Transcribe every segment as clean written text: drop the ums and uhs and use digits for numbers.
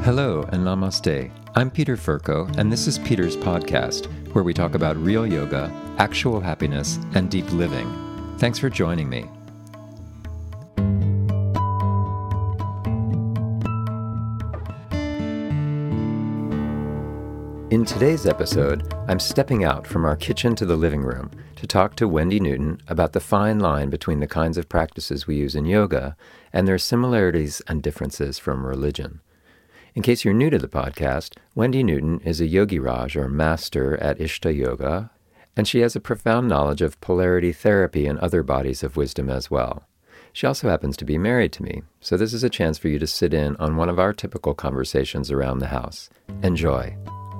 Hello and namaste. I'm Peter Furco, and this is Peter's podcast, where we talk about real yoga, actual happiness, and deep living. Thanks for joining me. In today's episode, I'm stepping out from our kitchen to the living room to talk to Wendy Newton about the fine line between the kinds of practices we use in yoga and their similarities and differences from religion. In case you're new to the podcast, Wendy Newton is a Yogiraj, or master at Ishta Yoga, and she has a profound knowledge of polarity therapy and other bodies of wisdom as well. She also happens to be married to me, so this is a chance for you to sit in on one of our typical conversations around the house. Enjoy.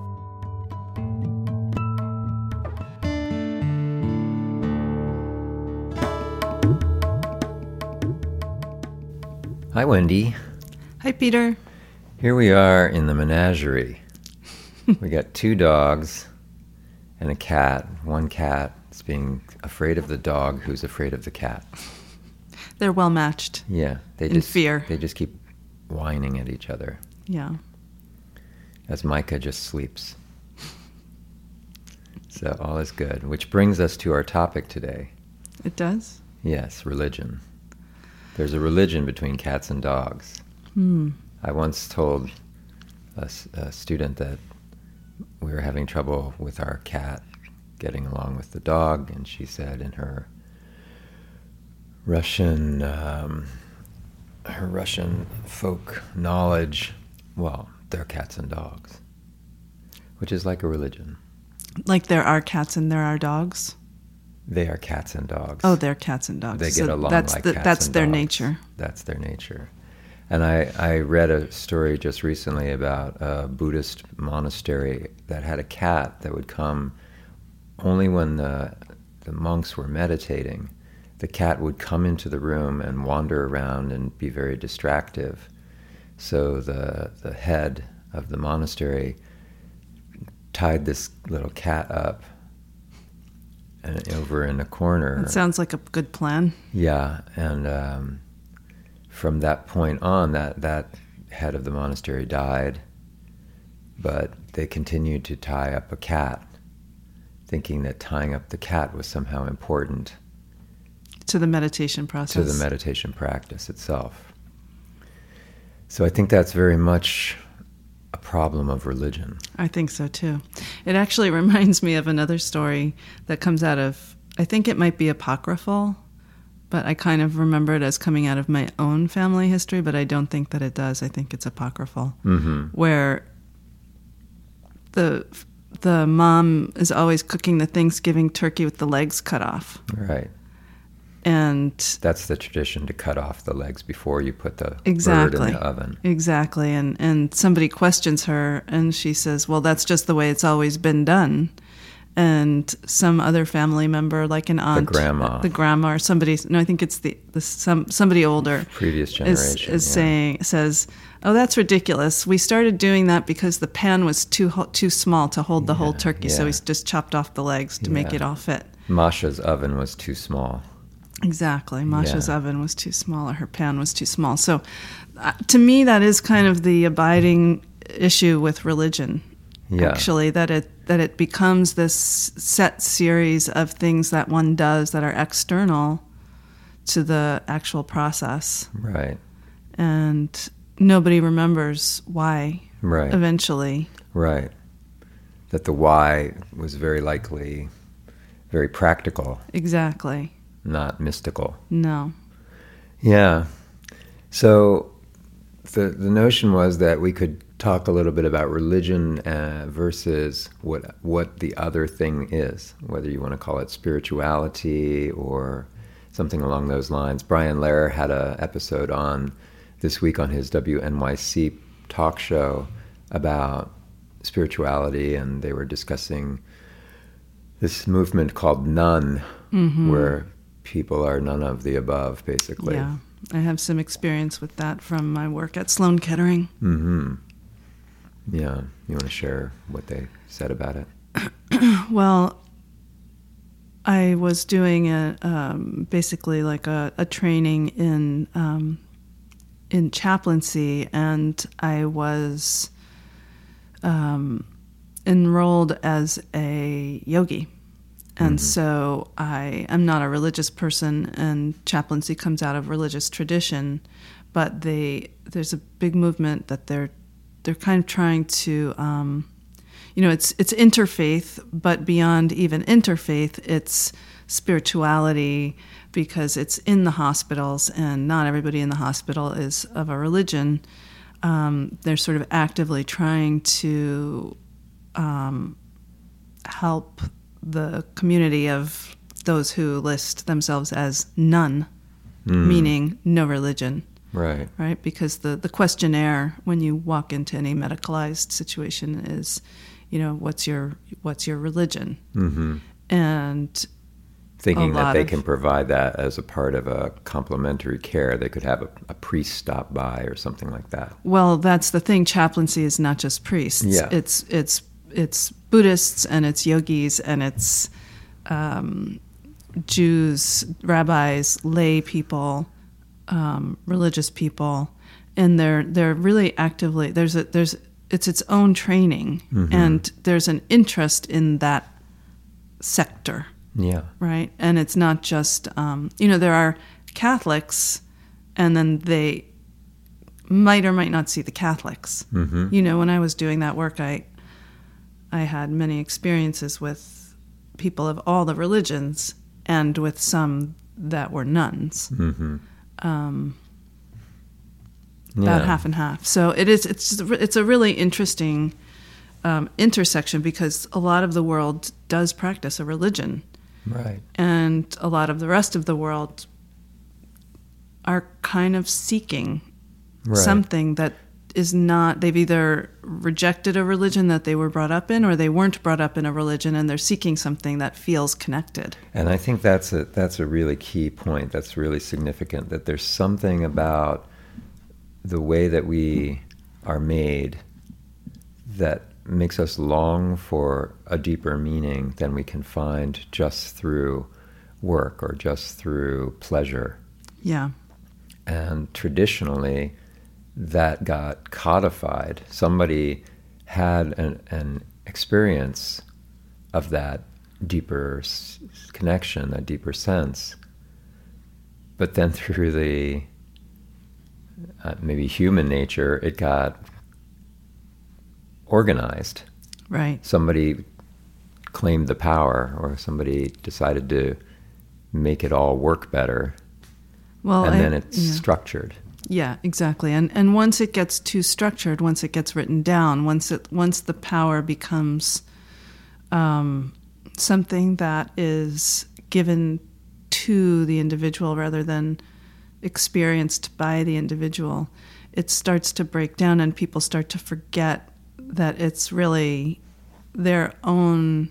Hi, Wendy. Hi, Peter. Here we are in the menagerie. We got 2 dogs and a cat. One cat is being afraid of the dog who's afraid of the cat. They're well matched. Yeah. Fear. They just keep whining at each other. Yeah. As Micah just sleeps. So all is good. Which brings us to our topic today. It does? Yes, religion. There's a religion between cats and dogs. I once told a student that we were having trouble with our cat getting along with the dog, and she said in her Russian folk knowledge, well, they're cats and dogs, which is like a religion. Like there are cats and there are dogs? They are cats and dogs. Oh, they're cats and dogs. They get along that's like cats that's and their dogs. nature. That's their nature. And I read a story just recently about a Buddhist monastery that had a cat that would come only when the monks were meditating. The cat would come into the room and wander around and be very distractive. So the head of the monastery tied this little cat up and over in a corner. That sounds like a good plan. Yeah, and from that point on, that head of the monastery died, but they continued to tie up a cat, thinking that tying up the cat was somehow important to the meditation process. To the meditation practice itself. So I think that's very much a problem of religion. I think so too. It actually reminds me of another story that comes out of, I think it might be apocryphal, but I kind of remember it as coming out of my own family history, but I don't think that it does. I think it's apocryphal, where the mom is always cooking the Thanksgiving turkey with the legs cut off. Right. And that's the tradition, to cut off the legs before you put the bird in the oven. Exactly. And somebody questions her, and she says, well, that's just the way it's always been done. And some other family member, like an aunt, the grandma, or somebody, no, I think it's somebody older, previous generation, says, oh, that's ridiculous. We started doing that because the pan was too small to hold the whole turkey, so we just chopped off the legs to make it all fit. Masha's oven was too small. Exactly. Masha's oven was too small, or her pan was too small. So to me, that is kind of the abiding issue with religion. Yeah. Actually, that it becomes this set series of things that one does that are external to the actual process. Right. And nobody remembers why. Right. Eventually. Right. That the why was very likely very practical. Exactly. Not mystical. No. Yeah. So the notion was that we could talk a little bit about religion versus what the other thing is, whether you want to call it spirituality or something along those lines. Brian Lehrer had an episode on this week on his WNYC talk show about spirituality, and they were discussing this movement called none, where people are none of the above, basically. Yeah, I have some experience with that from my work at Sloan Kettering. Yeah, you want to share what they said about it? Well, I was doing basically like a training in chaplaincy, and I was enrolled as a yogi. And so I am not a religious person, and chaplaincy comes out of religious tradition, but there's a big movement that they're kind of trying to, it's interfaith, but beyond even interfaith, it's spirituality, because it's in the hospitals, and not everybody in the hospital is of a religion. They're sort of actively trying to help the community of those who list themselves as none, meaning no religion. Right. Right? Because the questionnaire when you walk into any medicalized situation is, what's your religion? Mm-hmm. And thinking that they can provide that as a part of a complementary care. They could have a priest stop by or something like that. Well, that's the thing. Chaplaincy is not just priests. Yeah. It's Buddhists, and it's yogis, and it's Jews, rabbis, lay people, religious people, and they're really actively it's its own training, and there's an interest in that sector. Yeah. Right. And it's not just there are Catholics, and then they might or might not see the Catholics. Mm-hmm. When I was doing that work, I had many experiences with people of all the religions, and with some that were nuns. Mm-hmm. About half and half. So it's a really interesting intersection, because a lot of the world does practice a religion. Right. And a lot of the rest of the world are kind of seeking something that is not, they've either rejected a religion that they were brought up in, or they weren't brought up in a religion, and they're seeking something that feels connected. And I think that's a really key point. That's really significant, that there's something about the way that we are made that makes us long for a deeper meaning than we can find just through work or just through pleasure. Yeah. And traditionally, that got codified. Somebody had an experience of that deeper connection, that deeper sense. But then through the maybe human nature, it got organized. Right. Somebody claimed the power, or somebody decided to make it all work better. Well, and then it's structured. Yeah, exactly. And once it gets too structured, once it gets written down, once the power becomes something that is given to the individual rather than experienced by the individual, it starts to break down, and people start to forget that it's really their own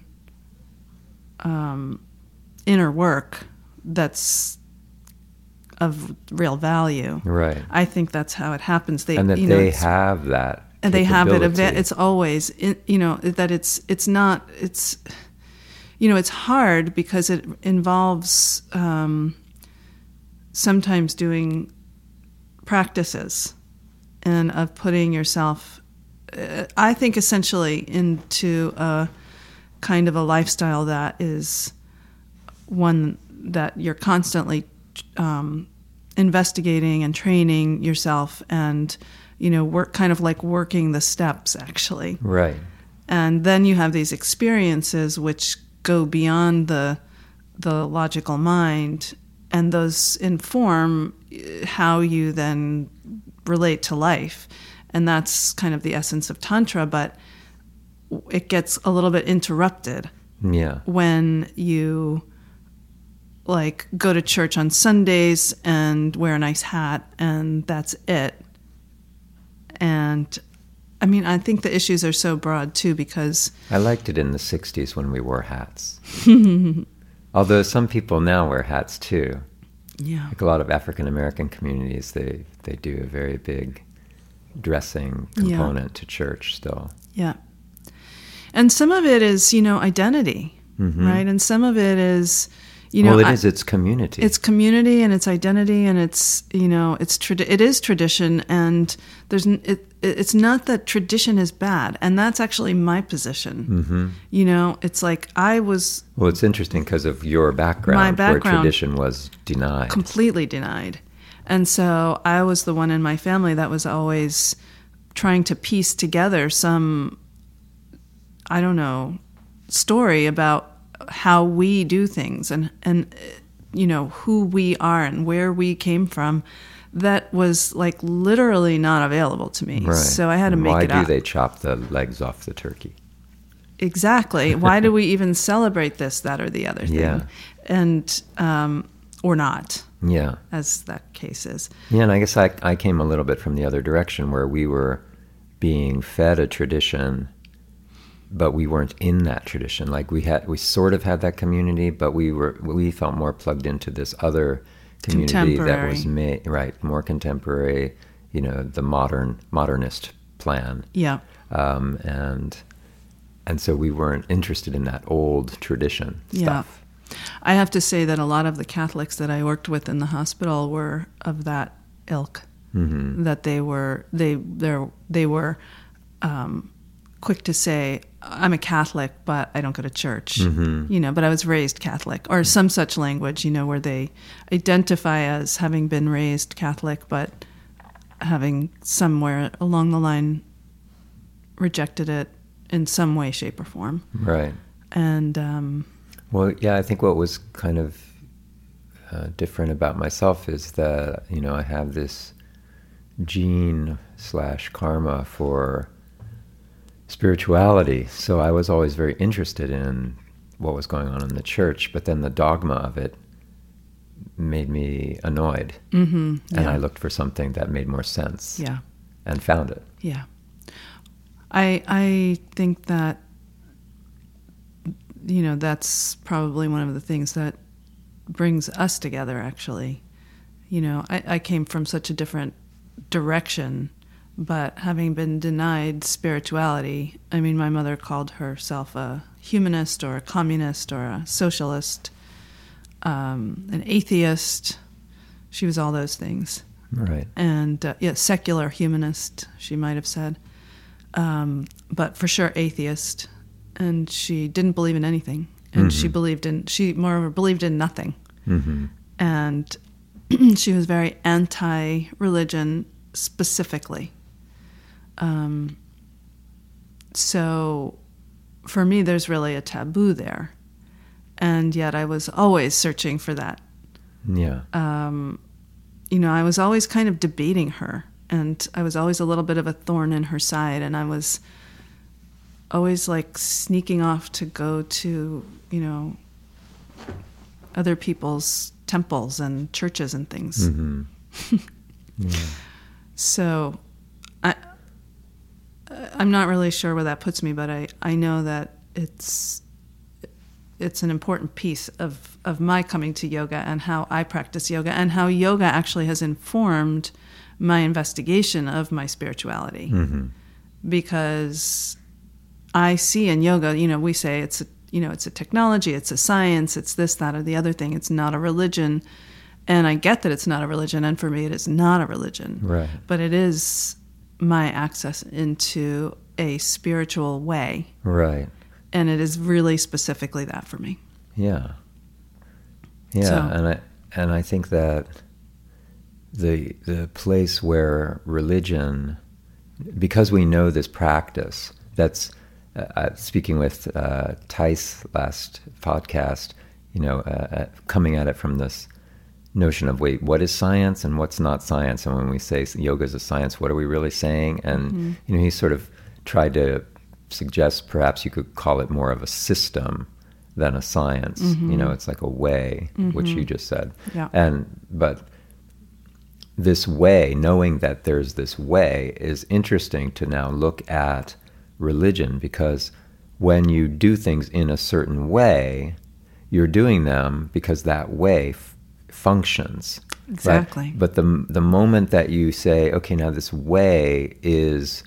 inner work that's of real value. Right. I think that's how it happens. They have that. And they have it. It's always, that it's not. It's hard because it involves sometimes doing practices and of putting yourself, I think, essentially into a kind of a lifestyle that is one that you're constantly investigating and training yourself, and work kind of like working the steps, actually. Right. And then you have these experiences which go beyond the logical mind, and those inform how you then relate to life. And that's kind of the essence of Tantra, but it gets a little bit interrupted. Yeah. When you go to church on Sundays and wear a nice hat, and that's it. And I mean, I think the issues are so broad too, because I liked it in the 60s when we wore hats. Although some people now wear hats too. Yeah. Like a lot of African American communities, they do a very big dressing component to church still. Yeah. And some of it is, identity, right? And some of it is, You know, well, it is. It's community. It's community and it's identity and it's, you know, it is tradition, and it's not that tradition is bad, and that's actually my position. Mm-hmm. You know, it's like Well, it's interesting because of your background, My background, where tradition was denied. completely denied. And so I was the one in my family that was always trying to piece together some, I don't know, story about how we do things and you know, who we are and where we came from, that was like literally not available to me. Right. So I had to make it up. Why do they chop the legs off the turkey? Exactly. Why do we even celebrate this, that, or the other thing? Yeah. And or not, Yeah. as that case is. Yeah, and I guess I came a little bit from the other direction, where we were being fed a tradition, but we weren't in that tradition. Like we sort of had that community, but we felt more plugged into this other community that was more contemporary, you know, the modernist plan. Yeah. And so we weren't interested in that old tradition stuff. I have to say that a lot of the Catholics that I worked with in the hospital were of that ilk. Mm-hmm. That they were quick to say, I'm a Catholic, but I don't go to church. Mm-hmm. You know, but I was raised Catholic, or some such language, you know, where they identify as having been raised Catholic, but having somewhere along the line rejected it in some way, shape, or form. Right. And well, yeah, I think what was kind of different about myself is that, you know, I have this gene/karma for spirituality. So I was always very interested in what was going on in the church, but then the dogma of it made me annoyed. mm-hmm, yeah. And I looked for something that made more sense. Yeah. And found it. Yeah. I think that, you know, that's probably one of the things that brings us together, actually. You know, I came from such a different direction, but having been denied spirituality, I mean, my mother called herself a humanist or a communist or a socialist, an atheist. She was all those things. Right. And, secular humanist, she might have said. But for sure atheist. And she didn't believe in anything. And Mm-hmm. she moreover believed in nothing. Mm-hmm. And she was very anti-religion specifically. So for me, there's really a taboo there. And yet I was always searching for that. Yeah. You know, I was always kind of debating her. And I was always a little bit of a thorn in her side. And I was always like sneaking off to go to, you know, other people's temples and churches and things. Mm-hmm. Yeah. So I'm not really sure where that puts me, but I know that it's an important piece of my coming to yoga and how I practice yoga and how yoga actually has informed my investigation of my spirituality. Mm-hmm. Because I see in yoga, you know, we say it's a technology, it's a science, it's this, that, or the other thing. It's not a religion. And I get that it's not a religion, and for me it is not a religion. Right. But it is my access into a spiritual way. Right. And it is really specifically that for me. Yeah. Yeah, So- and I think that the place where religion, because we know this practice, that's speaking with Tice last podcast, you know, coming at it from this notion of, wait, what is science and what's not science? And when we say yoga is a science, what are we really saying? And, you know, he sort of tried to suggest perhaps you could call it more of a system than a science. You know, it's like a way, which you just said. Yeah. But this way, knowing that there's this way, is interesting to now look at religion, because when you do things in a certain way, you're doing them because that way functions. Exactly. Right? But the moment that you say, okay, now this way is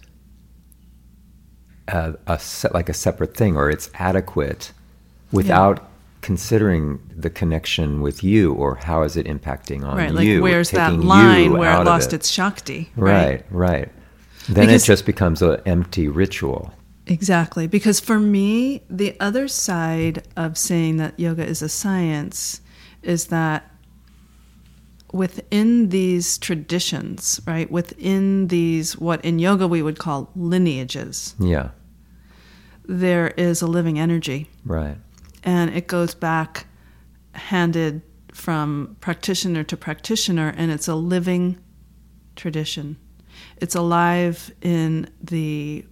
like a separate thing, or it's adequate without considering the connection with you, or how is it impacting on right, you? like where's that taking line you where out it of lost its Shakti? Right. Then Because- it just becomes an empty ritual. Exactly. Because for me, the other side of saying that yoga is a science is that within these traditions, right, within these, what in yoga we would call lineages, Yeah, there is a living energy. right. And it goes back handed from practitioner to practitioner, and it's a living tradition. It's alive in the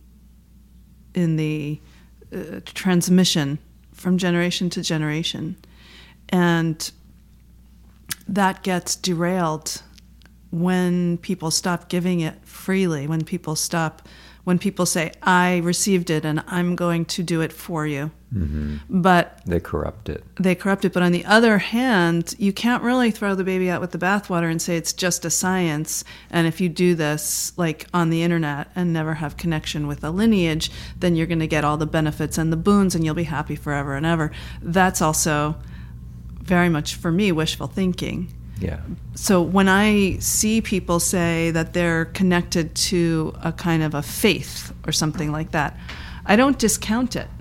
transmission from generation to generation, and that gets derailed when people stop giving it freely, when people say, I received it and I'm going to do it for you. Mm-hmm. But They corrupt it. But on the other hand, you can't really throw the baby out with the bathwater and say it's just a science, and if you do this like on the internet and never have connection with a lineage, then you're going to get all the benefits and the boons and you'll be happy forever and ever. That's also very much, for me, wishful thinking. Yeah. So when I see people say that they're connected to a kind of a faith or something like that, I don't discount it,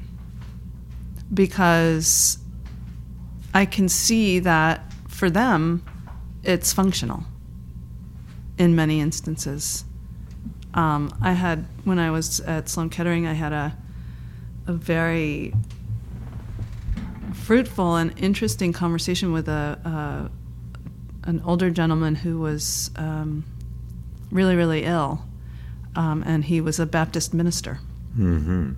because I can see that for them, it's functional in many instances. When I was at Sloan Kettering, I had a very fruitful and interesting conversation with an older gentleman who was really, really ill, and he was a Baptist minister. Mm-hmm.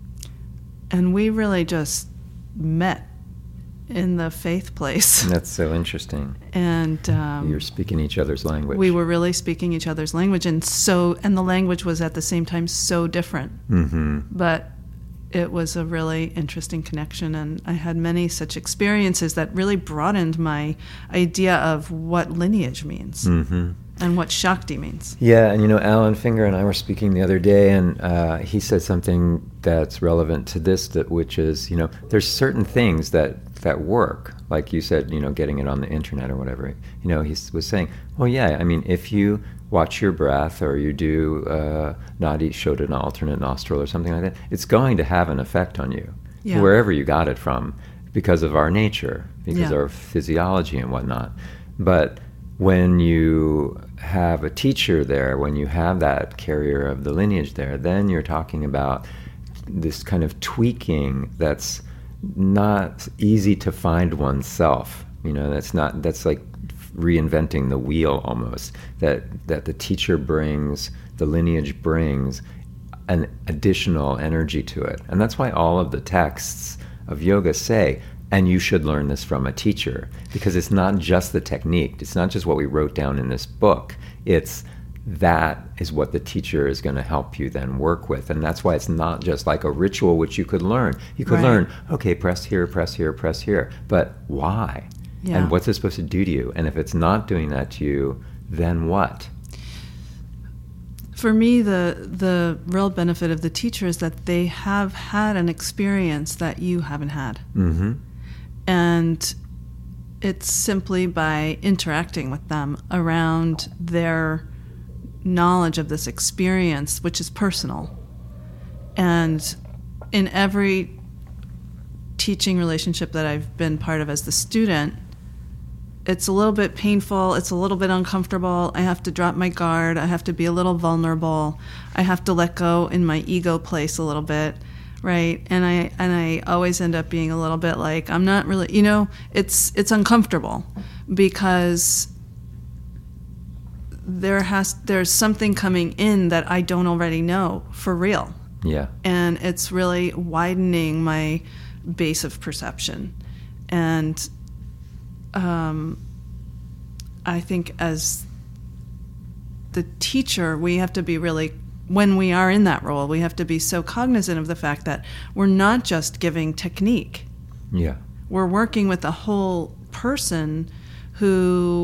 And we really just met in the faith place. That's so interesting. And You're speaking each other's language. we were really speaking each other's language, and the language was at the same time so different. Mm-hmm. But it was a really interesting connection, and I had many such experiences that really broadened my idea of what lineage means. Mm-hmm. And what Shakti means. Yeah, and Alan Finger and I were speaking the other day, and he said something that's relevant to this, which is, there's certain things that work, like you said, getting it on the internet or whatever. He was saying, well, yeah, I mean, if you watch your breath, or you do Nadi Shodhana, alternate nostril or something like that, it's going to have an effect on you, wherever you got it from, because of our nature, because of our physiology and whatnot. But when you have a teacher there, when you have that carrier of the lineage there, then you're talking about this kind of tweaking that's not easy to find oneself. That's like reinventing the wheel almost, that the teacher brings, the lineage brings an additional energy to it. And that's why all of the texts of yoga say, and you should learn this from a teacher, because it's not just the technique. It's not just what we wrote down in this book. That is what the teacher is going to help you then work with. And that's why it's not just like a ritual which you could learn. You could learn, okay, press here, press here, press here. But why? Yeah. And what's it supposed to do to you? And if it's not doing that to you, then what? For me, the real benefit of the teacher is that they have had an experience that you haven't had. Mm-hmm. And it's simply by interacting with them around their knowledge of this experience, which is personal. And in every teaching relationship that I've been part of as the student, it's a little bit painful, it's a little bit uncomfortable. I have to drop my guard, I have to be a little vulnerable, I have to let go in my ego place a little bit. Right, and I always end up being a little bit like, I'm not really, it's uncomfortable, because there's something coming in that I don't already know for real. Yeah, and it's really widening my base of perception, and I think as the teacher, we have to be really, when we are in that role, we have to be so cognizant of the fact that we're not just giving technique. Yeah. We're working with a whole person who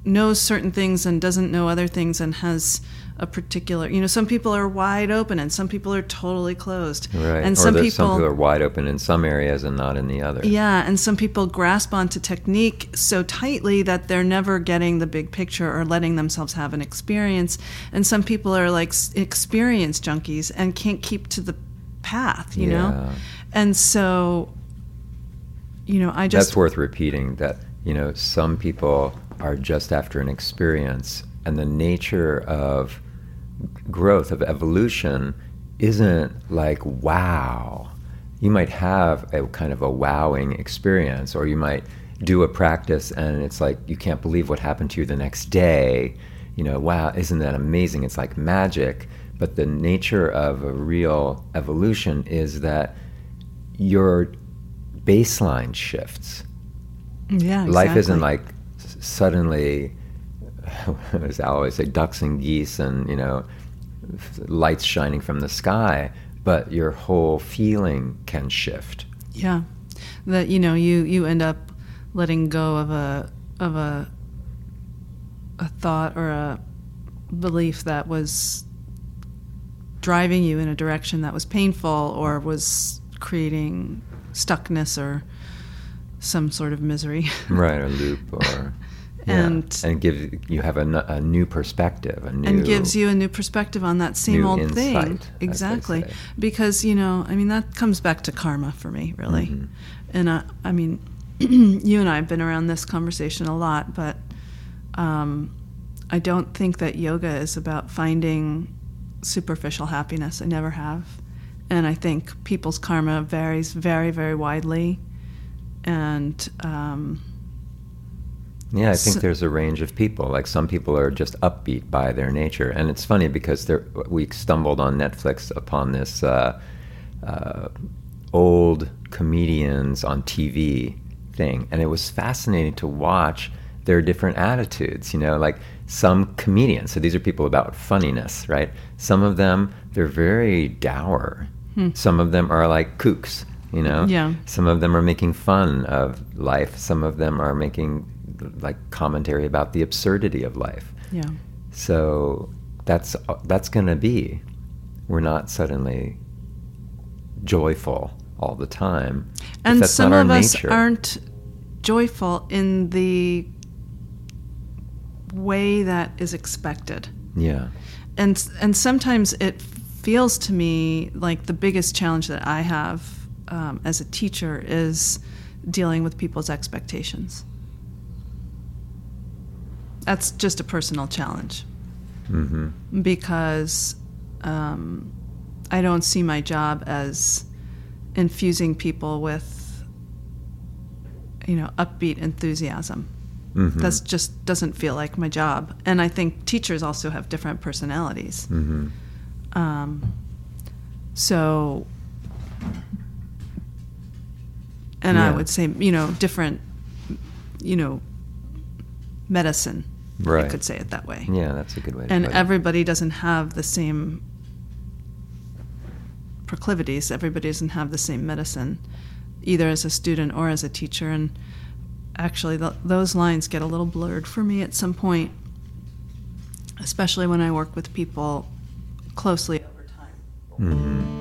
knows certain things and doesn't know other things and has a particular, some people are wide open and some people are totally closed. Right. And or some people are wide open in some areas and not in the other. Yeah, and some people grasp onto technique so tightly that they're never getting the big picture or letting themselves have an experience. And some people are like experience junkies and can't keep to the path, you know? And so, That's worth repeating, that, some people are just after an experience, and the nature of growth, of evolution, isn't like, wow. You might have a kind of a wowing experience, or you might do a practice and it's like, you can't believe what happened to you the next day. Wow, isn't that amazing? It's like magic. But the nature of a real evolution is that your baseline shifts. Yeah, exactly. Life isn't like suddenly, as I always say, ducks and geese and, lights shining from the sky, but your whole feeling can shift. Yeah. That, you end up letting go of a thought or a belief that was driving you in a direction that was painful or was creating stuckness or some sort of misery. Right, a loop or... and you have a new perspective, and gives you a new perspective on that same old insight, thing. Exactly, because that comes back to karma for me, really. Mm-hmm. And you and I have been around this conversation a lot, but I don't think that yoga is about finding superficial happiness. I never have, and I think people's karma varies very, very widely, and. Yeah, I think there's a range of people. Like some people are just upbeat by their nature. And it's funny because we stumbled on Netflix upon this old comedians on TV thing. And it was fascinating to watch their different attitudes, like some comedians. So these are people about funniness, right? Some of them, they're very dour. Some of them are like kooks, Yeah. Some of them are making fun of life. Some of them are making like commentary about the absurdity of life. Yeah. So that's going to be. We're not suddenly joyful all the time. And that's some not our of us nature. Aren't joyful in the way that is expected. Yeah. And sometimes it feels to me like the biggest challenge that I have as a teacher is dealing with people's expectations. That's just a personal challenge. Mm-hmm. Because I don't see my job as infusing people with, upbeat enthusiasm. Mm-hmm. That just doesn't feel like my job. And I think teachers also have different personalities. Mm-hmm. I would say, different, medicine. Right. I could say it that way. Yeah, that's a good way to And put it. everybody doesn't have the same proclivities. Everybody doesn't have the same medicine, either as a student or as a teacher. And actually, those lines get a little blurred for me at some point, especially when I work with people closely over time. Mm-hmm.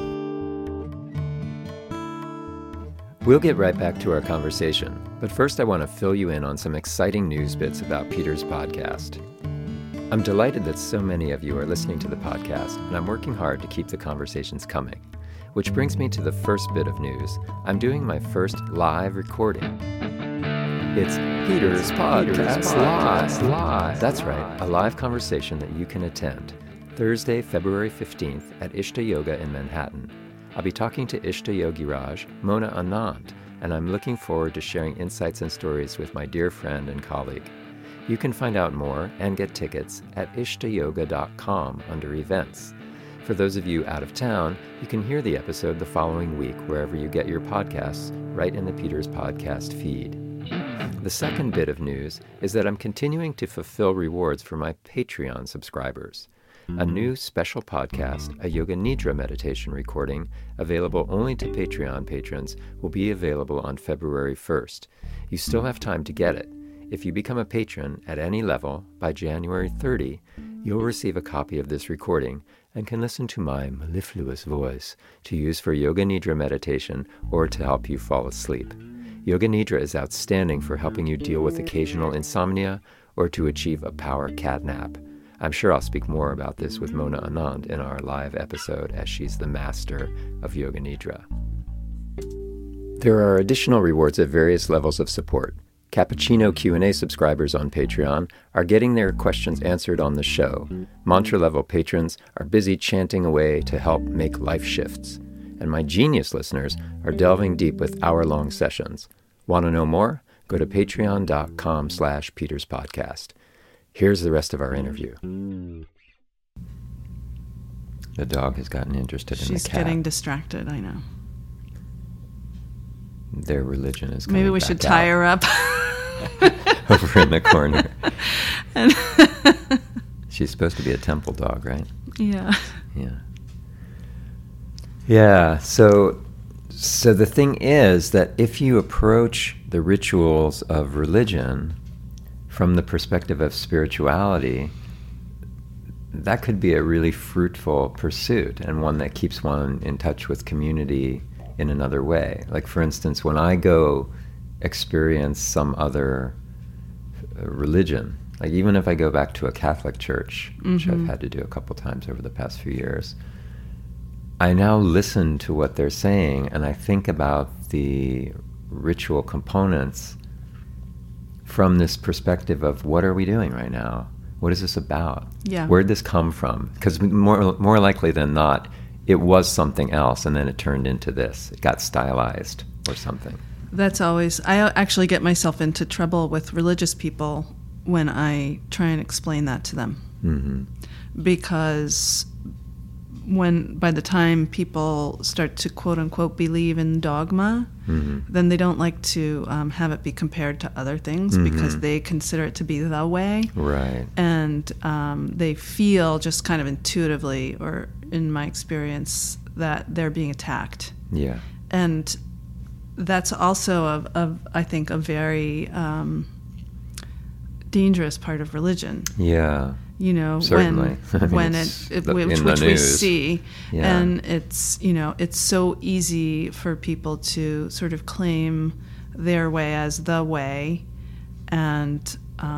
We'll get right back to our conversation, but first I want to fill you in on some exciting news bits about Peter's podcast. I'm delighted that so many of you are listening to the podcast, and I'm working hard to keep the conversations coming. Which brings me to the first bit of news. I'm doing my first live recording. It's Peter's Podcast Live. That's right, a live conversation that you can attend. Thursday, February 15th at Ishta Yoga in Manhattan. I'll be talking to Ishta Yogiraj, Mona Anand, and I'm looking forward to sharing insights and stories with my dear friend and colleague. You can find out more and get tickets at ishtayoga.com under events. For those of you out of town, you can hear the episode the following week wherever you get your podcasts, right in the Peter's Podcast feed. The second bit of news is that I'm continuing to fulfill rewards for my Patreon subscribers. A new special podcast, a Yoga Nidra meditation recording, available only to Patreon patrons, will be available on February 1st. You still have time to get it. If you become a patron at any level by January 30, you'll receive a copy of this recording and can listen to my mellifluous voice to use for Yoga Nidra meditation or to help you fall asleep. Yoga Nidra is outstanding for helping you deal with occasional insomnia or to achieve a power cat nap. I'm sure I'll speak more about this with Mona Anand in our live episode, as she's the master of Yoga Nidra. There are additional rewards at various levels of support. Cappuccino Q&A subscribers on Patreon are getting their questions answered on the show. Mantra-level patrons are busy chanting away to help make life shifts. And my genius listeners are delving deep with hour-long sessions. Want to know more? Go to patreon.com/PetersPodcast. Here's the rest of our interview. The dog has gotten interested in the cat. She's getting distracted, I know. Their religion is coming Maybe we back should tie her up. over in the corner. She's supposed to be a temple dog, right? Yeah. Yeah. Yeah, so the thing is that if you approach the rituals of religion from the perspective of spirituality, that could be a really fruitful pursuit and one that keeps one in touch with community in another way. Like, for instance, when I go experience some other religion, like even if I go back to a Catholic church, which I've had to do a couple times over the past few years, I now listen to what they're saying and I think about the ritual components from this perspective of what are we doing right now? What is this about? Yeah. Where'd this come from? Because more likely than not, it was something else and then it turned into this. It got stylized or something. That's always... I actually get myself into trouble with religious people when I try and explain that to them. Mm-hmm. Because by the time people start to quote-unquote believe in dogma, then they don't like to have it be compared to other things because they consider it to be the way. Right. And they feel just kind of intuitively, or in my experience, that they're being attacked. Yeah. And that's also, I think, a very dangerous part of religion. Yeah. You know, certainly. when which we see, yeah. And it's, you know, it's so easy for people to sort of claim their way as the way, and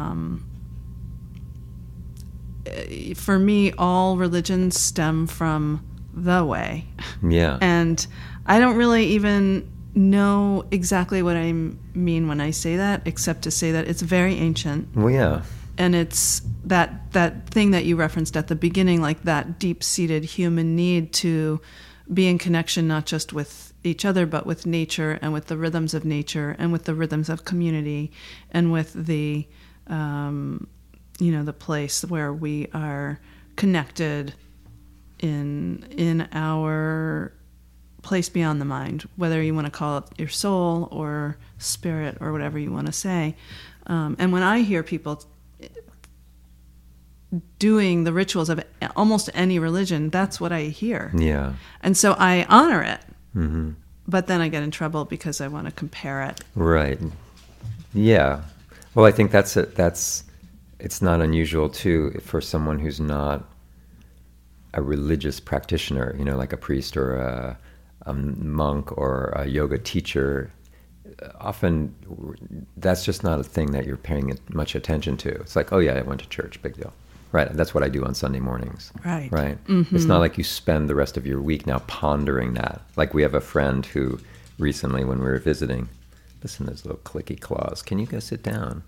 for me, all religions stem from the way. Yeah. And I don't really even know exactly what I mean when I say that, except to say that it's very ancient. Well, yeah. And it's that thing that you referenced at the beginning, like that deep-seated human need to be in connection not just with each other, but with nature and with the rhythms of nature and with the rhythms of community and with the, the place where we are connected in our place beyond the mind, whether you want to call it your soul or spirit or whatever you want to say. And when I hear people doing the rituals of almost any religion, that's what I hear. Yeah. And so I honor it. Mm-hmm. But then I get in trouble because I want to compare it. Right. Yeah. Well, I think it's not unusual too for someone who's not a religious practitioner, you know, like a priest or a monk or a yoga teacher. Often that's just not a thing that you're paying much attention to. It's like, oh yeah, I went to church, big deal. Right, that's what I do on Sunday mornings. Right. Right. Mm-hmm. It's not like you spend the rest of your week now pondering that. Like we have a friend who recently, when we were visiting, listen to those little clicky claws. Can you go sit down?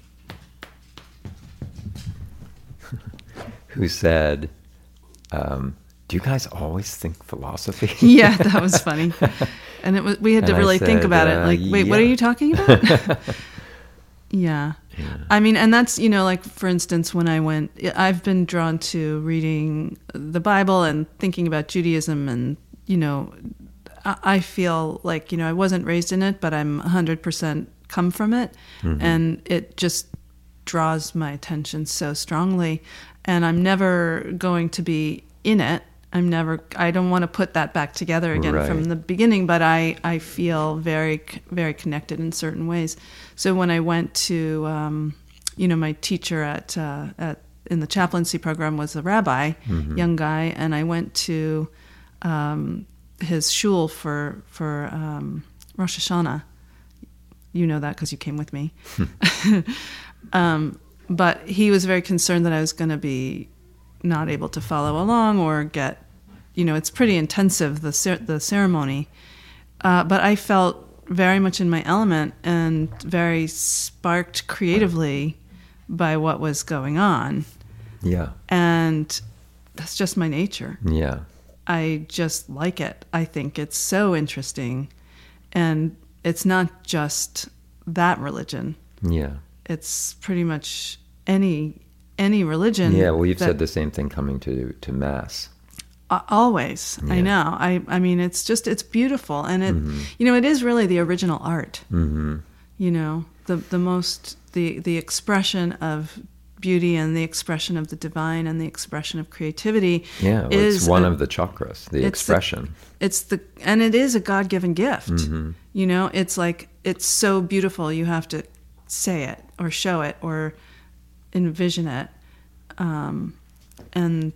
Who said, do you guys always think philosophy? Yeah, that was funny. And we had to really think about it. Like, wait, yeah. What are you talking about? Yeah. I mean, and that's, you know, like, for instance, when I've been drawn to reading the Bible and thinking about Judaism, and, you know, I feel like, you know, I wasn't raised in it, but I'm 100% come from it. Mm-hmm. And it just draws my attention so strongly. And I'm never going to be in it. I don't want to put that back together again from the beginning, but I feel very, very connected in certain ways. So when I went to my teacher at in the chaplaincy program was a rabbi, young guy, and I went to his shul for Rosh Hashanah. You know that because you came with me. But he was very concerned that I was going to be not able to follow along or get, it's pretty intensive, the ceremony. But I felt very much in my element and very sparked creatively by what was going on. Yeah. And that's just my nature. Yeah. I just like it. I think it's so interesting. And it's not just that religion. Yeah. It's pretty much any religion. Yeah, well, you've said the same thing coming to Mass. Always. Yeah. I know. I mean, it's beautiful. And it, it is really the original art. Mm-hmm. The expression of beauty and the expression of the divine and the expression of creativity. Yeah, well, it's one of the chakras, the expression. And it is a God-given gift. Mm-hmm. It's like, it's so beautiful. You have to say it or show it or envision it. And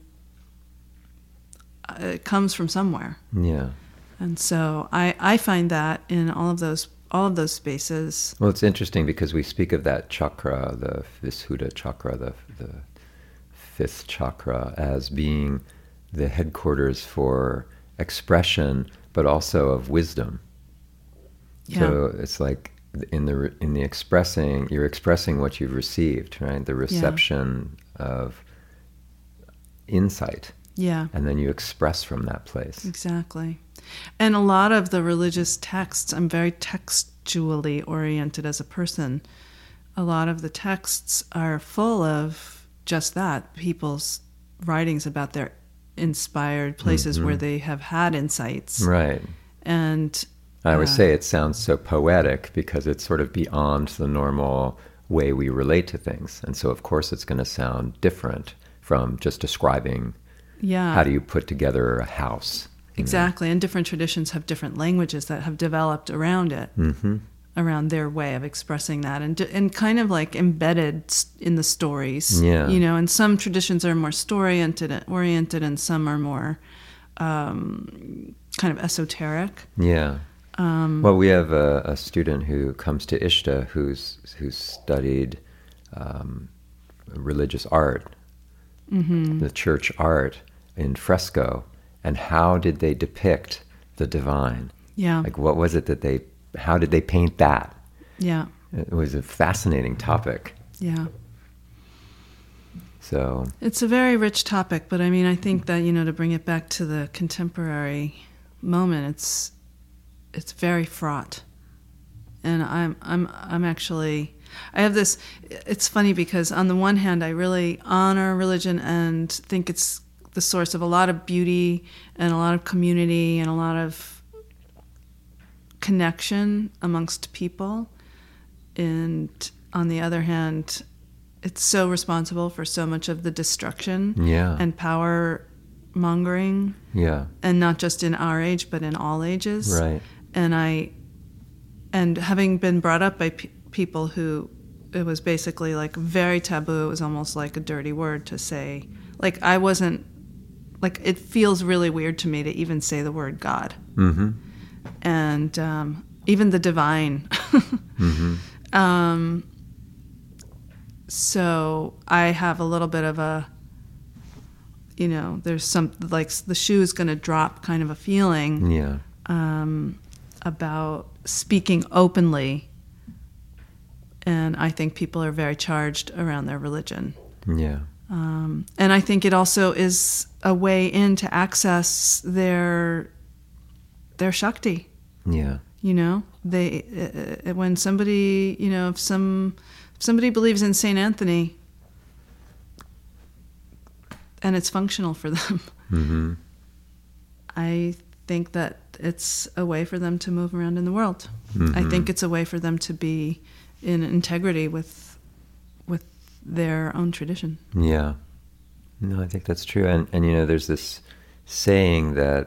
it comes from somewhere. Yeah. And so I find that in all of those spaces. Well, it's interesting because we speak of that chakra, the Vishuddha chakra, the fifth chakra, as being the headquarters for expression, but also of wisdom. Yeah. So it's like in the expressing, you're expressing what you've received, right? The reception of insight. Yeah. And then you express from that place. Exactly. And a lot of the religious texts, I'm very textually oriented as a person. A lot of the texts are full of just that, people's writings about their inspired places where they have had insights. Right. And I always say it sounds so poetic because it's sort of beyond the normal way we relate to things. And so, of course, it's going to sound different from just describing how do you put together a house. Exactly. And different traditions have different languages that have developed around it, around their way of expressing that, and kind of like embedded in the stories. Yeah. And some traditions are more story-oriented, and some are more kind of esoteric. Yeah. Well, we have a student who comes to Ishta who's studied religious art, the church art in fresco, and how did they depict the divine? Yeah. Like, what was it how did they paint that? Yeah. It was a fascinating topic. Yeah. So it's a very rich topic, but I mean, I think that, to bring it back to the contemporary moment, it's very fraught. And I'm actually, I have this, it's funny because on the one hand, I really honor religion and think it's the source of a lot of beauty and a lot of community and a lot of connection amongst people. And on the other hand, it's so responsible for so much of the destruction and power mongering. Yeah. And not just in our age, but in all ages. Right. And having been brought up by people who, it was basically like very taboo. It was almost like a dirty word to say. Like, I wasn't, like, it feels really weird to me to even say the word God. Mm-hmm. And even the divine. Mm-hmm. So I have a little bit of a, there's some, like, the shoe is going to drop kind of a feeling. Yeah. About speaking openly. And I think people are very charged around their religion. Yeah. And I think it also is a way in to access their Shakti. Yeah. They when somebody, if somebody believes in Saint Anthony and it's functional for them, I think that it's a way for them to move around in the world. I think it's a way for them to be in integrity with their own tradition. Yeah. No, I think that's true. And there's this saying that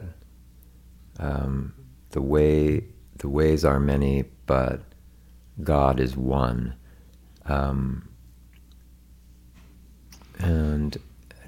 the ways are many, but God is one.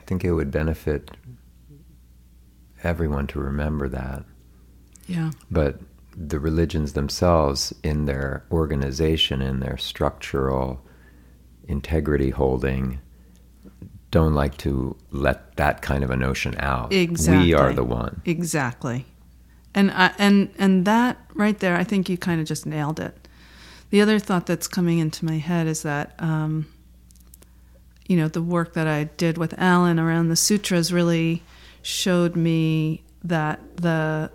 think it would benefit everyone to remember that. Yeah. But the religions themselves, in their organization, in their structural integrity holding, don't like to let that kind of a notion out. Exactly. We are the one. Exactly. And that right there, I think you kind of just nailed it. The other thought that's coming into my head is that, the work that I did with Alan around the sutras really showed me that the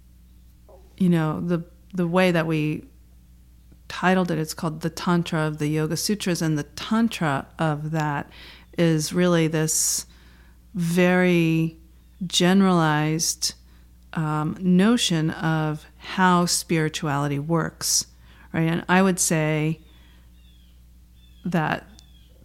way that we titled it, it's called the Tantra of the Yoga Sutras, and the Tantra of that is really this very generalized notion of how spirituality works, right? And I would say that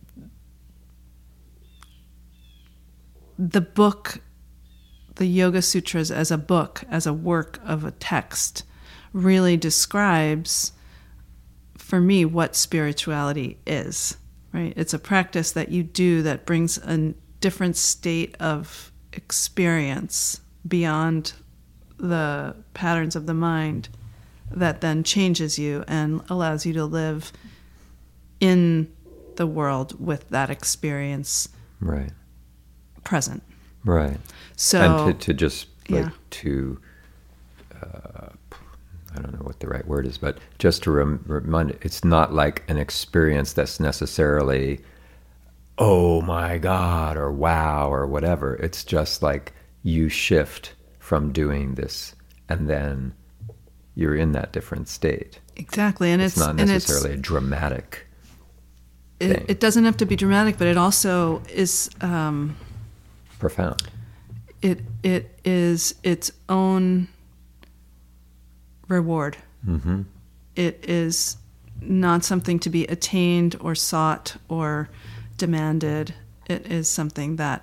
the book, the Yoga Sutras as a book, as a work of a text, really describes, for me, what spirituality is, right? It's a practice that you do that brings a different state of experience beyond the patterns of the mind that then changes you and allows you to live in the world with that experience Right. present. Right. So, and to just like yeah. to, I don't know what the right word is, but just to remind, it's not like an experience that's necessarily, oh my God, or wow, or whatever. It's just like you shift from doing this, and then you're in that different state. Exactly, and it's not necessarily a dramatic thing. It doesn't have to be dramatic, but it also is profound. It is its own reward. Mm-hmm. It is not something to be attained or sought or demanded. It is something that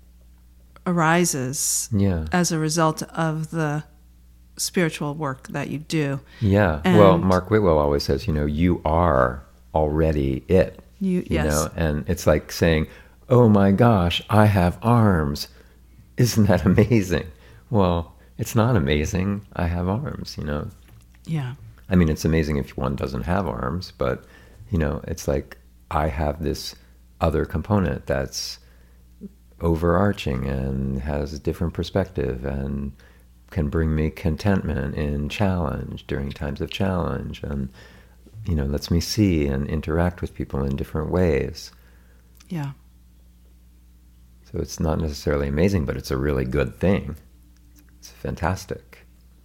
arises as a result of the spiritual work that you do. Yeah. And well, Mark Whitwell always says, you are already it. You yes. know, and it's like saying, oh my gosh, I have arms. Isn't that amazing? Well, it's not amazing. I have arms, Yeah. I mean, it's amazing if one doesn't have arms, but, it's like I have this other component that's overarching and has a different perspective and can bring me contentment in challenge, during times of challenge, and, lets me see and interact with people in different ways. Yeah. So it's not necessarily amazing, but it's a really good thing. It's fantastic.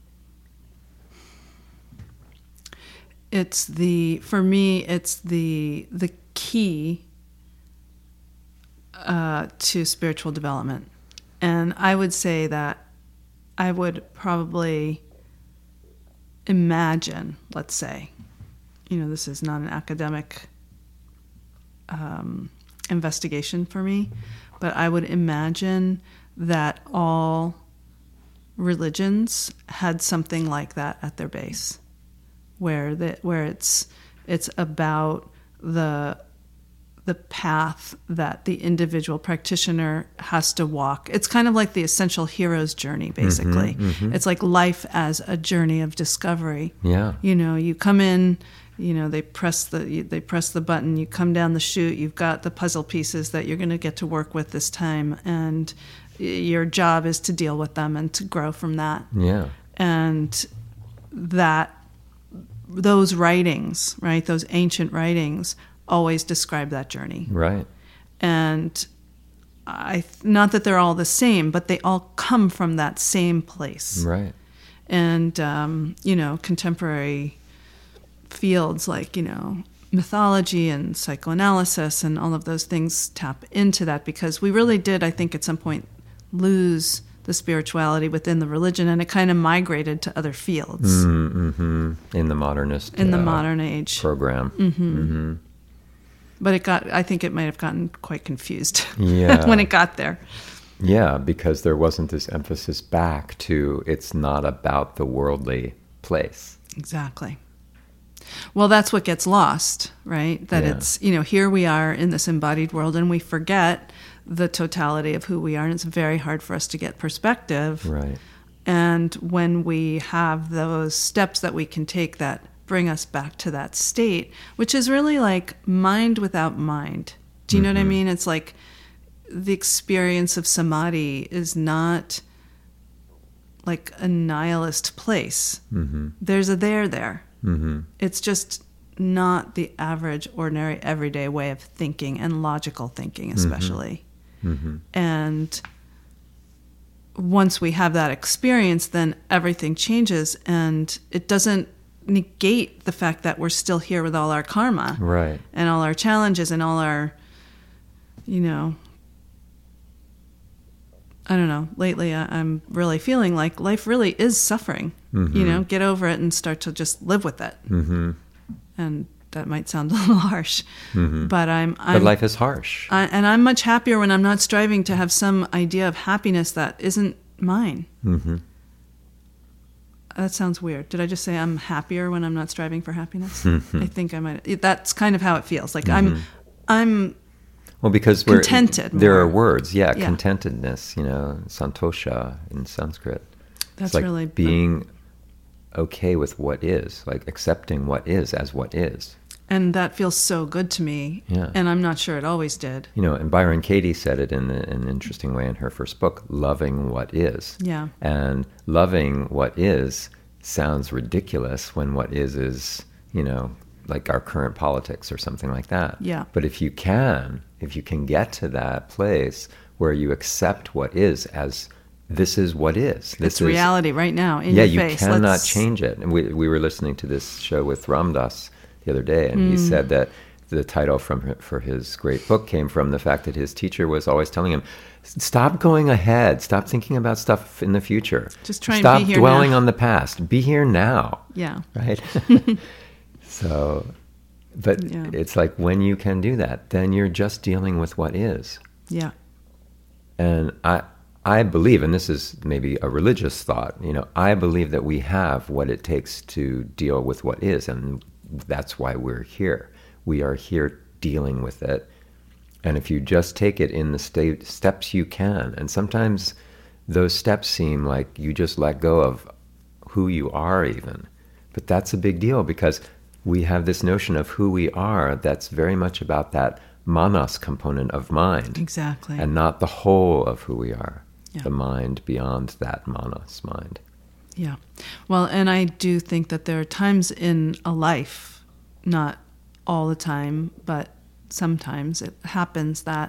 For me, it's the key to spiritual development. And I would say that I would probably imagine, let's say, this is not an academic investigation for me, but I would imagine that all religions had something like that at their base, where it's about the path that the individual practitioner has to walk. It's kind of like the essential hero's journey, basically. Mm-hmm, mm-hmm. It's like life as a journey of discovery. Yeah. You come in, they press the button, you come down the chute, you've got the puzzle pieces that you're going to get to work with this time, and your job is to deal with them and to grow from that. Yeah. And those writings, right, those ancient writings always describe that journey. Right. And not that they're all the same, but they all come from that same place. Right. And, contemporary fields like, mythology and psychoanalysis and all of those things tap into that, because we really did, I think, at some point lose the spirituality within the religion, and it kind of migrated to other fields. Mm-hmm. In the modernist in the modern age program. Mm-hmm. Mm-hmm. But I think it might have gotten quite confused Yeah. when it got there. Yeah, because there wasn't this emphasis back to it's not about the worldly place. Exactly. Well, that's what gets lost, right? That it's, here we are in this embodied world, and we forget the totality of who we are, and it's very hard for us to get perspective. Right. And when we have those steps that we can take that bring us back to that state, which is really like mind without mind. Do you know what I mean? It's like the experience of samadhi is not like a nihilist place. There's a there. It's just not the average, ordinary, everyday way of thinking, and logical thinking especially. And once we have that experience, then everything changes, and it doesn't negate the fact that we're still here with all our karma, Right. and all our challenges, and all our, I don't know, lately I'm really feeling like life really is suffering. Get over it and start to just live with it. And that might sound a little harsh, but But life is harsh. and I'm much happier when I'm not striving to have some idea of happiness that isn't mine. That sounds weird. Did I just say I'm happier when I'm not striving for happiness? I think I might. That's kind of how it feels. Like I'm Well, because contented there more. are words, Yeah. contentedness, santosha in Sanskrit. That's It's like really being okay with what is, like accepting what is as what is. and that feels so good to me. Yeah. And I'm not sure it always did. And Byron Katie said it in an interesting way in her first book, Loving What Is. Yeah. And loving what is sounds ridiculous when what is, like our current politics or something like that. Yeah. But if you can get to that place where you accept what is as this is what is. This It's is reality right now in yeah, your you face. cannot change it. And we were listening to this show with Ramdas the other day, and he said that the title for his great book came from the fact that his teacher was always telling him, stop going ahead, stop thinking about stuff in the future. Just try and stop be here dwelling now. on the past. Be here now. Yeah. Right? So, but Yeah. it's like when you can do that, then you're just dealing with what is. Yeah. And I believe, and this is maybe a religious thought, I believe that we have what it takes to deal with what is, and that's why we're here. We are here dealing with it. And if you just take it in the steps you can, and sometimes those steps seem like you just let go of who you are even. But that's a big deal because we have this notion of who we are that's very much about that manas component of mind. Exactly. And not the whole of who we are. Yeah. The mind beyond that manas mind. Yeah. Well, and I do think that there are times in a life, not all the time, but sometimes it happens that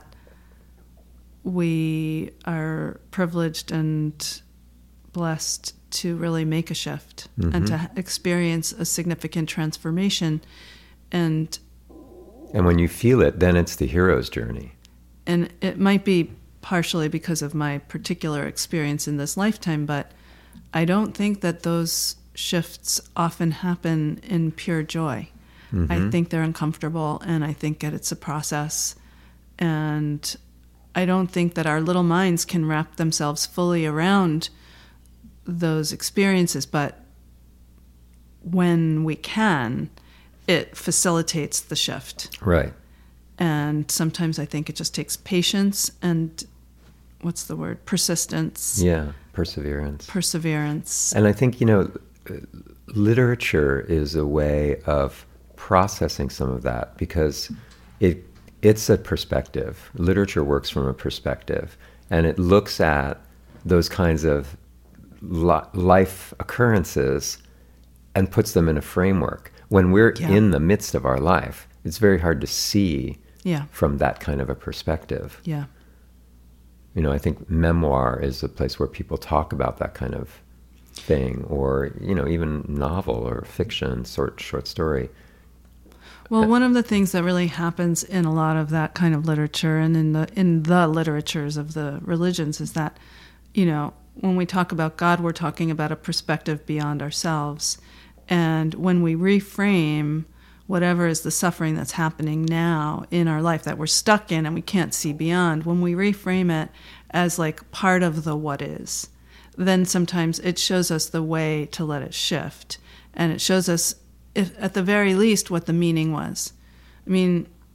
we are privileged and blessed to really make a shift and to experience a significant transformation. And when you feel it, then it's the hero's journey. And it might be partially because of my particular experience in this lifetime, but I don't think that those shifts often happen in pure joy. I think they're uncomfortable, and I think that it's a process. And I don't think that our little minds can wrap themselves fully around those experiences, but when we can, it facilitates the shift. Right. And sometimes I think it just takes patience and, what's the word? Persistence. Yeah, perseverance. Perseverance. And I think, literature is a way of processing some of that because it's a perspective. Literature works from a perspective, and it looks at those kinds of life occurrences and puts them in a framework. When we're in the midst of our life, it's very hard to see from that kind of a perspective. Yeah. I think memoir is a place where people talk about that kind of thing, or, even novel or fiction, short story. Well, one of the things that really happens in a lot of that kind of literature and in the literatures of the religions is that, when we talk about God, we're talking about a perspective beyond ourselves. And when we reframe whatever is the suffering that's happening now in our life that we're stuck in and we can't see beyond, when we reframe it as like part of the what is, then sometimes it shows us the way to let it shift. And it shows us, at the very least, what the meaning was. I mean,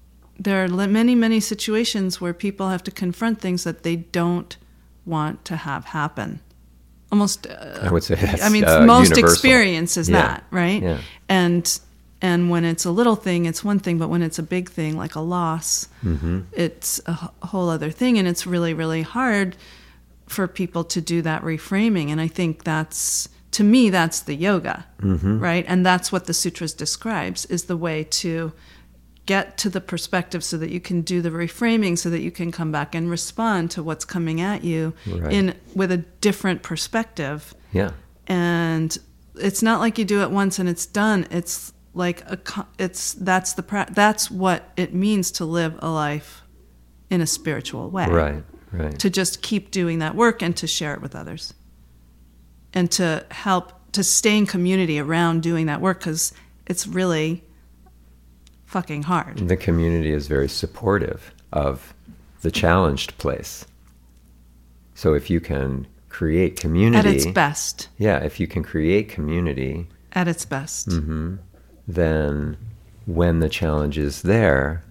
there are many, many situations where people have to confront things that they don't want to have happen. Almost, I would say that's most universal. experience is that, right? Yeah. And when it's a little thing, it's one thing, but when it's a big thing, like a loss, it's a whole other thing. And it's really, really hard for people to do that reframing. And I think to me, that's the yoga, right? And that's what the sutras describes, is the way to get to the perspective so that you can do the reframing, so that you can come back and respond to what's coming at you with a different perspective. Yeah. And it's not like you do it once and it's done. It's like that's what it means to live a life in a spiritual way. Right. To just keep doing that work and to share it with others. And to help to stay in community around doing that work, because it's really fucking hard. The community is very supportive of the challenged place. So if you can create community... At its best. Yeah, if you can create community... At its best. Then when the challenge is there,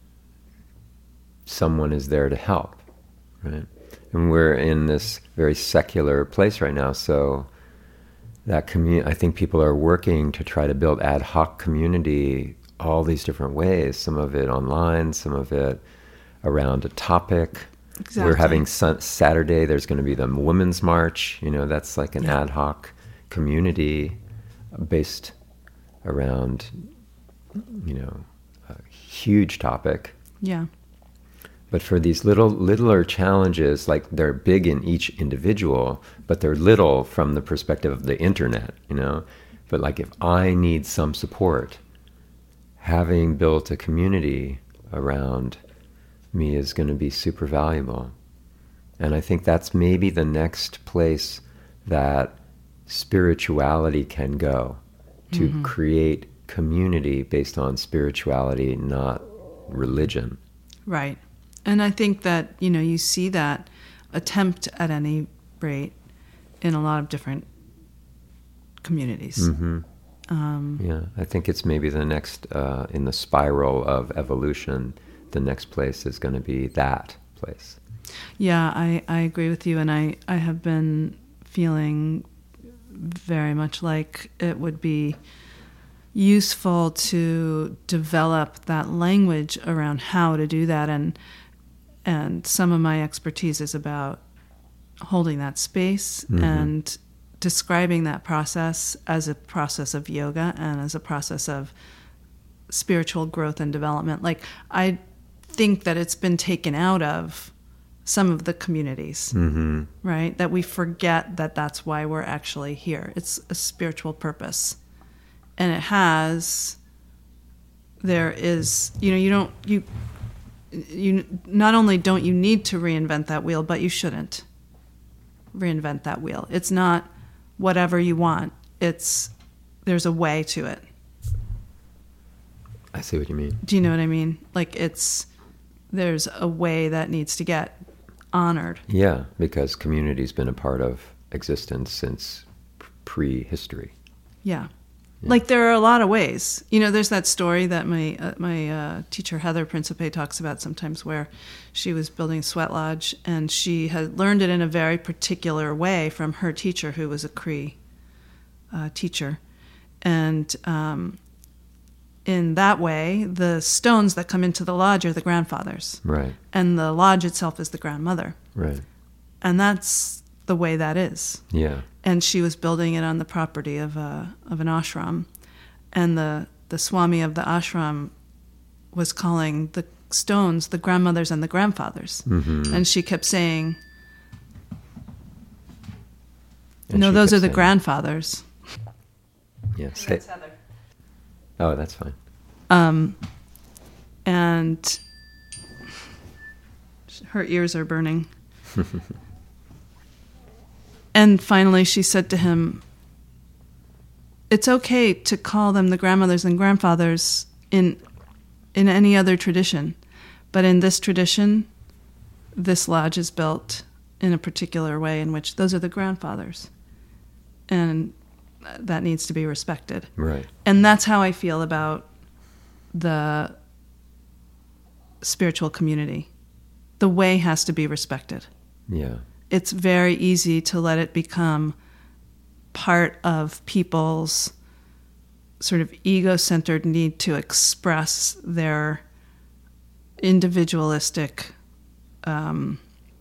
someone is there to help, right? And we're in this very secular place right now, so that I think people are working to try to build ad hoc community all these different ways, some of it online, some of it around a topic. Exactly. We're having Saturday, there's going to be the Women's March, that's like an ad hoc community based around, a huge topic. Yeah. But for these littler challenges, like they're big in each individual, but they're little from the perspective of the internet, But like if I need some support, having built a community around me is going to be super valuable. And I think that's maybe the next place that spirituality can go, to create community based on spirituality, not religion. Right. And I think that, you see that attempt at any rate in a lot of different communities. Yeah, I think it's maybe the next, in the spiral of evolution, the next place is going to be that place. Yeah, I agree with you. And I have been feeling very much like it would be useful to develop that language around how to do that. And some of my expertise is about holding that space and describing that process as a process of yoga and as a process of spiritual growth and development. Like, I think that it's been taken out of some of the communities, right? That we forget that that's why we're actually here. It's a spiritual purpose. And there is, you not only don't you need to reinvent that wheel, but you shouldn't reinvent that wheel. It's not whatever you want. There's a way to it. I see what you mean. Do you know what I mean? Like, there's a way that needs to get honored. Yeah, because community's been a part of existence since prehistory. Yeah. Like, there are a lot of ways. There's that story that my teacher Heather Principe talks about sometimes, where she was building a sweat lodge and she had learned it in a very particular way from her teacher, who was a Cree teacher. And in that way, the stones that come into the lodge are the grandfathers. Right. And the lodge itself is the grandmother. Right. And that's the way that is. Yeah. And she was building it on the property of an ashram, and the swami of the ashram was calling the stones the grandmothers and the grandfathers, and she kept saying, "No, those are the grandfathers." Yes. Hey. Heather. Oh, that's fine. And her ears are burning. And finally she said to him, "It's okay to call them the grandmothers and grandfathers in any other tradition, but in this tradition, this lodge is built in a particular way in which those are the grandfathers, and that needs to be respected." Right. And that's how I feel about the spiritual community. The way has to be respected. Yeah. It's very easy to let it become part of people's sort of ego-centered need to express their individualistic, I'm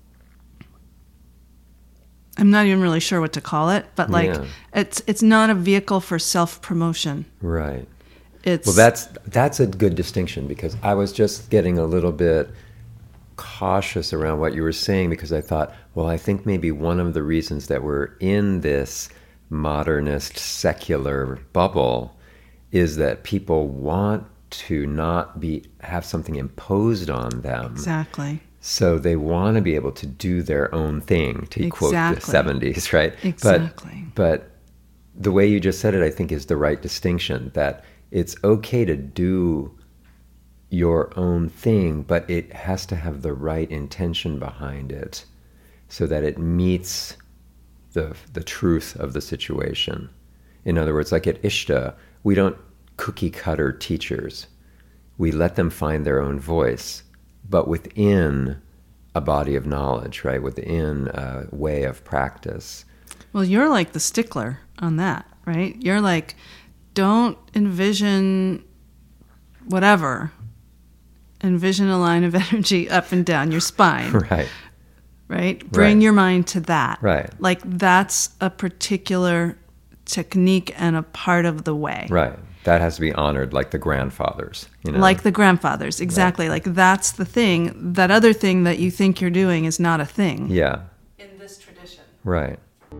not even really sure what to call it, but it's not a vehicle for self-promotion. Right. It's that's a good distinction, because I was just getting a little bit cautious around what you were saying, because I thought, well, I think maybe one of the reasons that we're in this modernist secular bubble is that people want to not have something imposed on them. Exactly. So they want to be able to do their own thing, to quote the 70s, right? Exactly. But the way you just said it, I think, is the right distinction, that it's okay to do your own thing, but it has to have the right intention behind it so that it meets the truth of the situation. In other words, like at Ishta, we don't cookie cutter teachers. We let them find their own voice, but within a body of knowledge, right? Within a way of practice. Well, you're like the stickler on that, right? You're like, don't envision whatever. Envision a line of energy up and down your spine. Right. Right? Bring your mind to that. Right. Like that's a particular technique and a part of the way. Right. That has to be honored, like the grandfathers. You know? Like the grandfathers, exactly. Right. Like that's the thing. That other thing that you think you're doing is not a thing. Yeah. In this tradition. Right.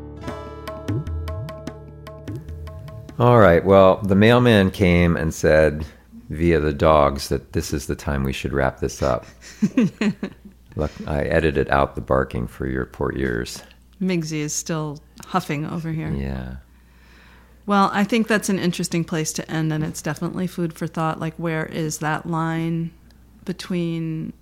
All right. Well, the mailman came and said via the dogs that this is the time we should wrap this up. Look, I edited out the barking for your poor ears. Migsy is still huffing over here. Yeah. Well, I think that's an interesting place to end, and it's definitely food for thought. Like, where is that line between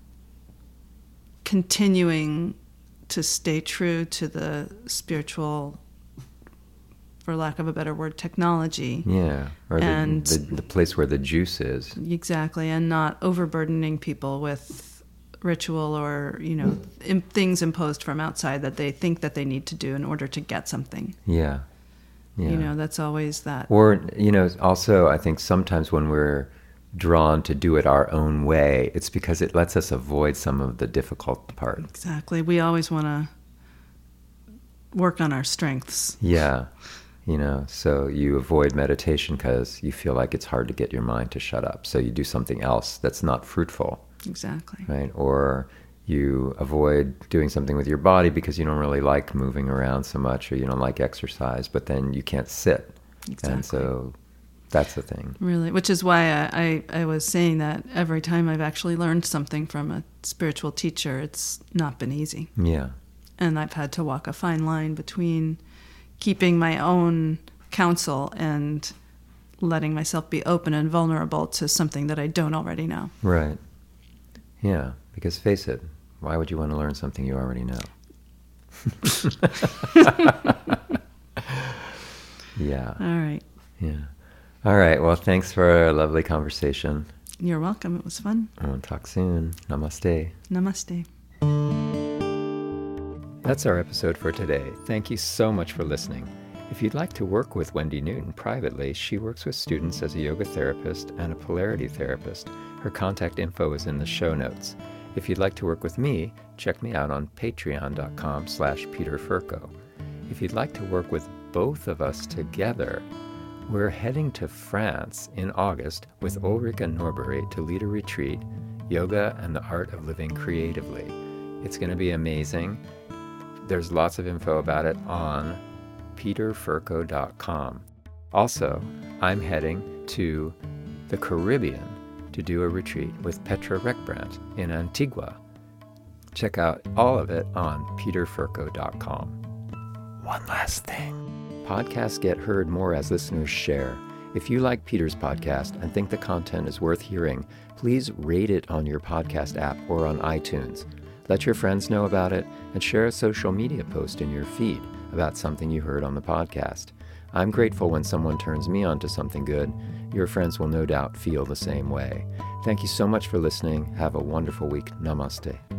continuing to stay true to the spiritual, for lack of a better word, technology? Yeah, or and the place where the juice is. Exactly, and not overburdening people with ritual or, things imposed from outside that they think that they need to do in order to get something. Yeah. Yeah. That's always that. Or, also I think sometimes when we're drawn to do it our own way, it's because it lets us avoid some of the difficult part. Exactly. We always want to work on our strengths. Yeah. So you avoid meditation because you feel like it's hard to get your mind to shut up. So you do something else that's not fruitful. Exactly. Right? Or you avoid doing something with your body because you don't really like moving around so much, or you don't like exercise, but then you can't sit. Exactly. And so that's the thing. Really, which is why I was saying that every time I've actually learned something from a spiritual teacher, it's not been easy. Yeah. And I've had to walk a fine line between keeping my own counsel and letting myself be open and vulnerable to something that I don't already know. Right. Yeah, because face it, why would you want to learn something you already know? Yeah. All right. Yeah. All right. Well, thanks for a lovely conversation. You're welcome. It was fun. We'll talk soon. Namaste. Namaste. That's our episode for today. Thank you so much for listening. If you'd like to work with Wendy Newton privately, she works with students as a yoga therapist and a polarity therapist. Her contact info is in the show notes. If you'd like to work with me, check me out on patreon.com/Peter Furco. If you'd like to work with both of us together, we're heading to France in August with Ulrika Norbury to lead a retreat, Yoga and the Art of Living Creatively. It's going to be amazing. There's lots of info about it on peterfurco.com. Also, I'm heading to the Caribbean to do a retreat with Petra Reckbrandt in Antigua. Check out all of it on peterfurco.com. One last thing. Podcasts get heard more as listeners share. If you like Peter's podcast and think the content is worth hearing, please rate it on your podcast app or on iTunes. Let your friends know about it and share a social media post in your feed about something you heard on the podcast. I'm grateful when someone turns me on to something good. Your friends will no doubt feel the same way. Thank you so much for listening. Have a wonderful week. Namaste.